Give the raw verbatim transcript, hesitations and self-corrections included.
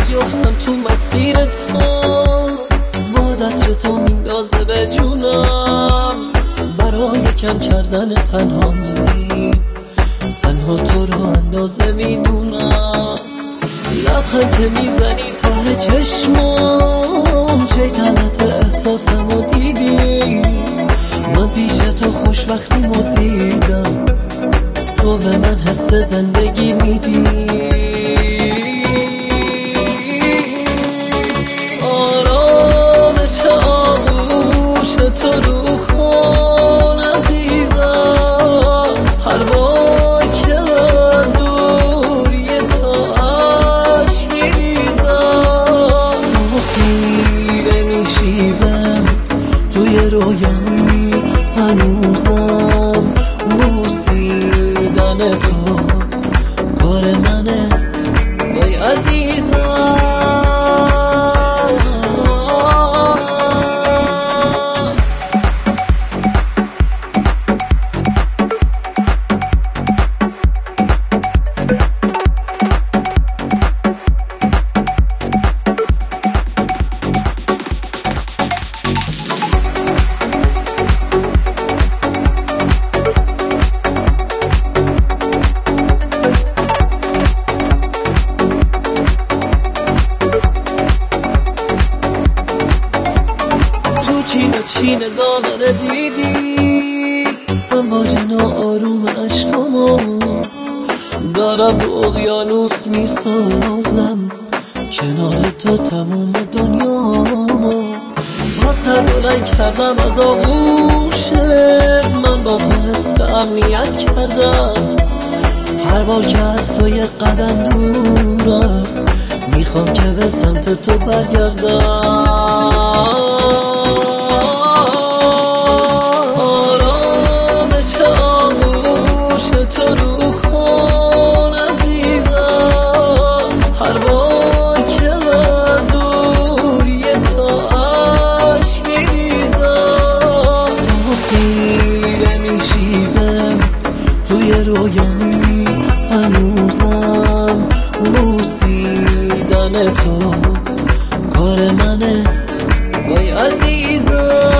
بیفتم تو مسیر تو، بادت تو میندازه به جونم. برای کم کردن تنهایی تنها تو رو اندازه میدونم. لبخند که میزنی ته چشمام، شیطنت احساسمو دیدی. من پیش تو خوشبختیمو دیدم، تو به من حس زندگی میدی. آرامش آغوش تو رو کن عزیزم، هر بار که من دوری تا عشق میریزم. تو خیره میشیبم توی رویم، هنوزم بوسیدن تو کار منه وای عزیزم. چینه چینه دامنه دیدی، امواج ناآروم عشقامو دارم رو اقیانوس میسازم. کنار تو تموم دنیامو تا سر بلند کردم از آغوشت. من با تو حس امنیت کردم، هر بار که از تو یک قدم دورم میخوام که به سمت تو برگردم. توی رویم هنوزم بوسیدن تو کار منه وای عزیزم.